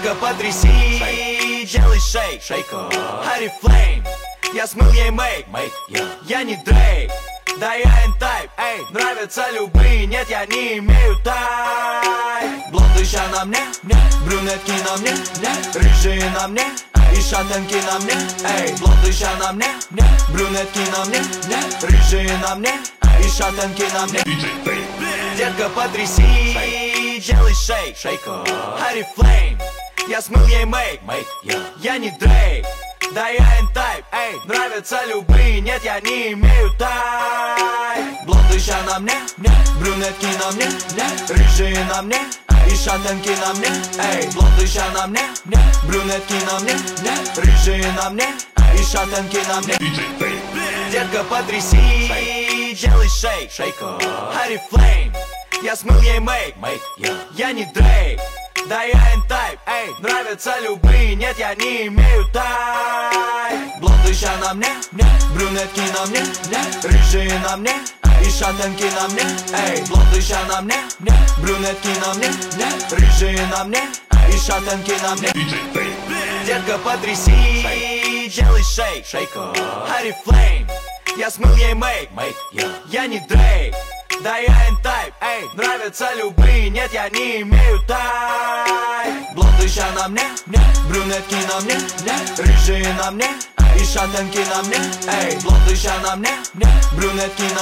Детка, потряси, делай шейк, Oriflame, я смыл ей мейк, я не Дрейк, да я N-Type, эй, нравятся любые, нет, я не имею тайп. Блонды ща на мне, брюнетки на мне, рыжие на мне, и шатенки на мне, эй. Блонды ща на мне, брюнетки на мне, рыжие на мне, и шатенки на мне. Детка, потряси, делай шейк, Oriflame, я смыл ей мейк, я не Дрейк, да я N-Type, эй, нравятся любые, нет, я не имею тайп. Блонды ща на мне, брюнетки на мне, рыжие на мне, и шатенки на мне, эй. Блонды ща на мне, брюнетки на мне, рыжие на мне, и шатенки на мне. Детка, потряси, делай шейк, Oriflame, я смыл ей мейк, я не Дрейк, да я N-Type, эй, нравятся любые, нет, я не имею тайп. Блонды ща на мне, брюнетки на мне, рыжие на мне, и шатенки на мне, эй. Блонды ща на мне, брюнетки на мне, рыжие на мне, и шатенки на мне. Детка, потряси, делай шейк, Oriflame, я смыл ей мейк, я не Дрейк, да я N-Type, эй, нравятся любые, нет, я не имею тайп. Блонды ща на мне, брюнетки на мне, рыжие на мне, и шатенки на мне, эй. Блонды ща на мне, брюнетки на мне.